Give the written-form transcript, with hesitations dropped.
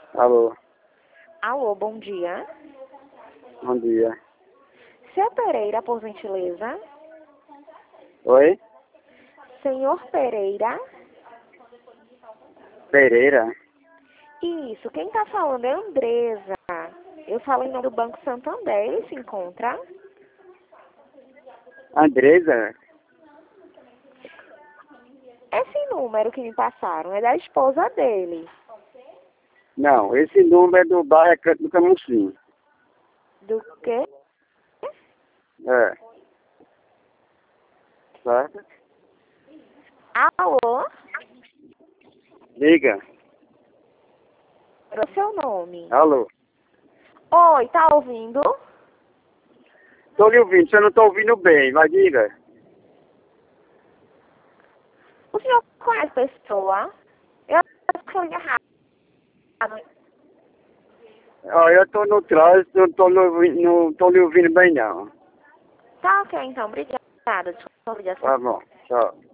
Alô, Alô, bom dia. bom dia. Seu Pereira, por gentileza. Oi? Senhor Pereira. Pereira? Isso, quem tá falando é Andresa. Eu falo em nome do Banco Santander. Ele se encontra? Andresa? Esse número que me passaram é da esposa dele. Não, esse número é do bairro Canto do Camusim. Do quê? É. Certo? Alô? Liga. Qual é o seu nome? Alô. Oi, tá ouvindo? Tô lhe ouvindo, você não tá ouvindo bem, mas diga. O senhor conhece a pessoa? Eu estou errado. Ó, eu tô no trânsito, não tô lhe ouvindo bem não. Tá ok, então. Obrigada. Desculpa a ligação. Tá bom, tchau.